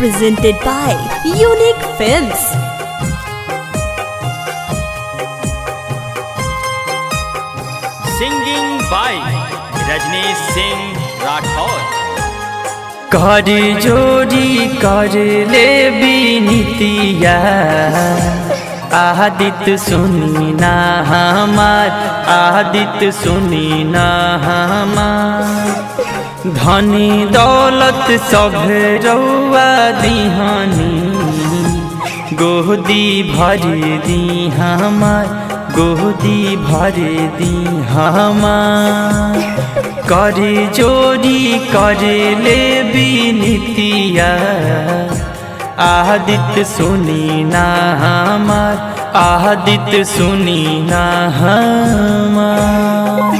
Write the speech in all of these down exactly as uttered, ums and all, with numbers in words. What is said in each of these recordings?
presented by Unique Films. Singing by Rajneesh Singh Rathod. कर जोड़ी कर ले बिनतिया आदित्य सुनी ना हमार आदित्य सुनी ना हमार धनी दौलत सब रउआ दिहानी गोदी भर दी हमार गोदी भर दी हमार कर जोड़ी कर ले बिनतिया आदित्य सुनी ना हमार आदित्य सुनी ना हमार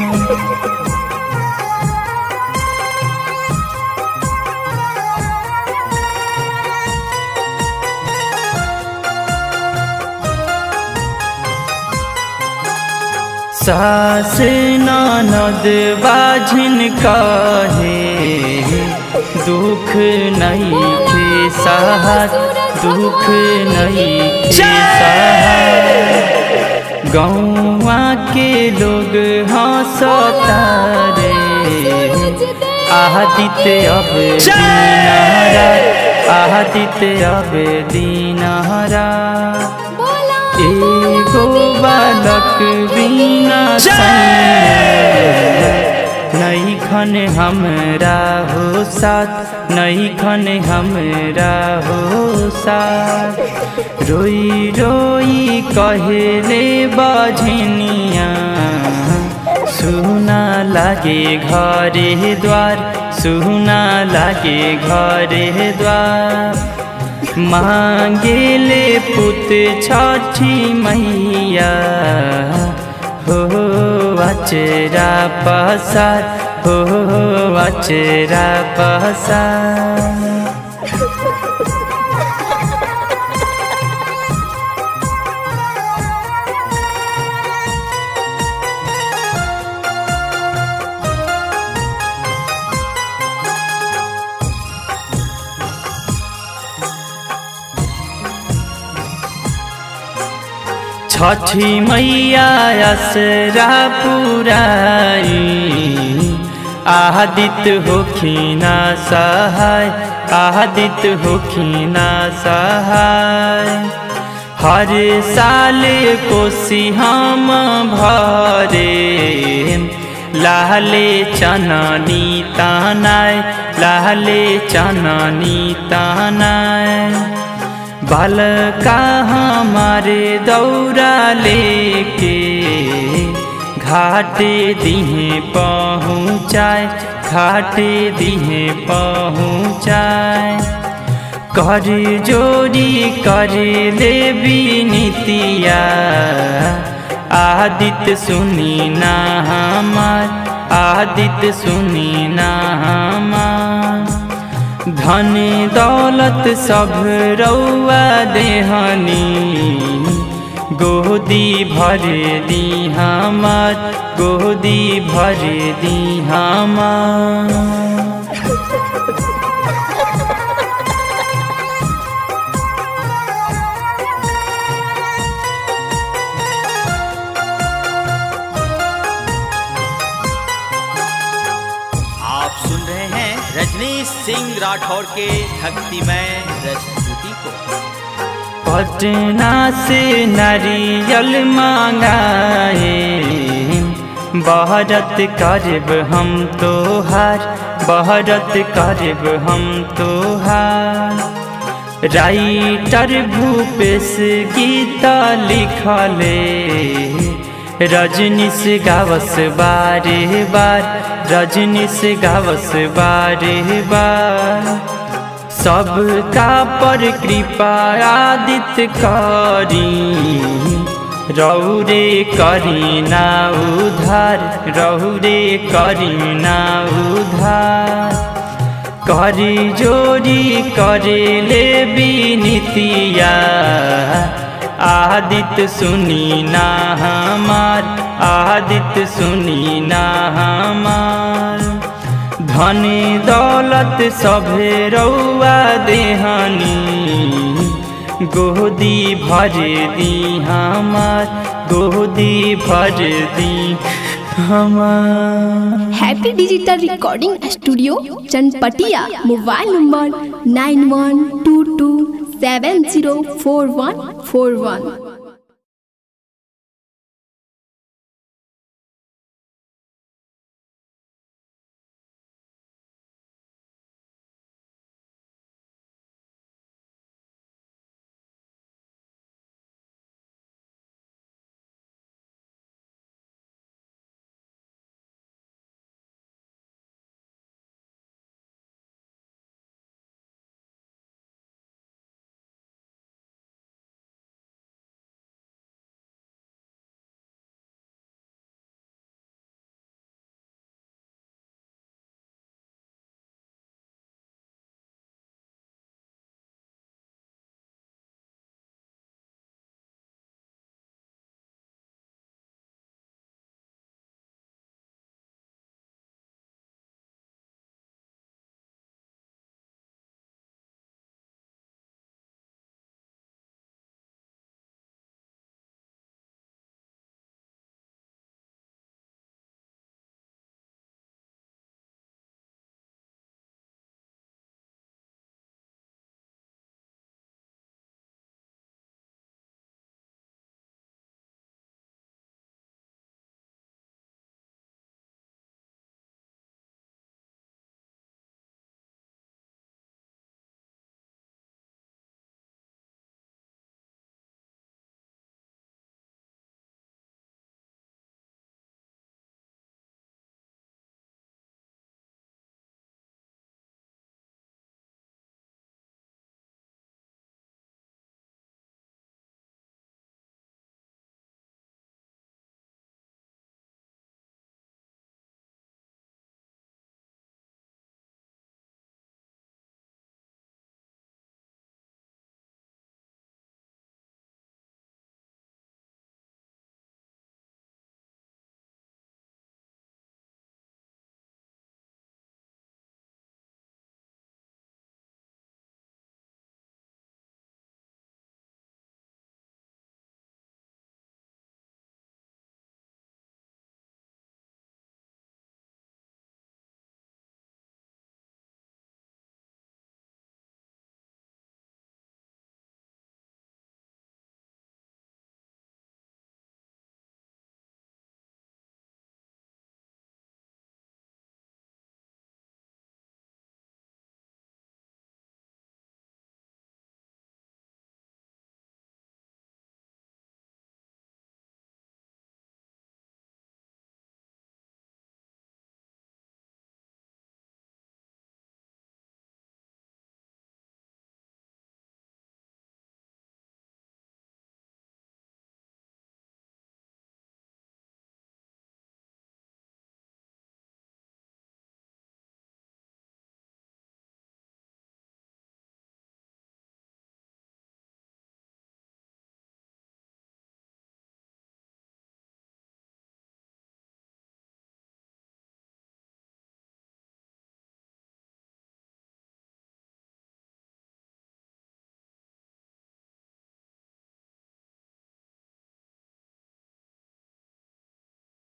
सास ननद बाझिन कहे दुख नहीं थे साहत दुख नहीं थे साहत गौवा के लोग हंसता रे आदित्य अब दीनारा आदित्य अब दीनारा एगो बालक बिना नहीं खन हमरा हो साथ नहीं खन हमरा हो साथ रोई रोई कहले बजनिया सुना लागे घरे द्वार सुना लागे घरे द्वार मांगेले पुत छठी मैया हो अचरा पसार हो अचरा पसार छठी मैया असरा पुराई आदित्य होखिना सहाय आदित्य होखिना सहाय हर साल कोसी हम भरे लाले चननी तानाय लाले चननी तानाय बालका हमारे दौरा लेके घाटे दिहे पहुँचाए घाटे दिहे पहुँचाए कर जोड़ी कर ले बिनतिया आदित्य सुनी ना हमार आदित्य सुनी ना हमार धन दौलत सब रउआ देहानी गोदी भर दी हमार गोदी भर दी हमार रजनीश सिंह राठौर के भक्तिमय प्रस्तुति को पटना से नारियल मांगाए बहरत करब हम तोहार बहरत करब हम तोहार राइटर भूपेश गीत लिखले रजनीश गावस बारे बार रजनीश गावस बारे बार सबका पर कृपा आदित्य करी रौरे करी ना उधार रौरे करी ना उधार कर जोड़ी कर ले बिनतिया आदित्य सुनी ना हमार आदित्य सुनी ना हमार धन दौलत सभे रउआ देहानी गोदी भर दी हमार गोदी भर दी हमार। Happy digital recording studio Chanpatia. Mobile number nine one two two seven zero four one four वन।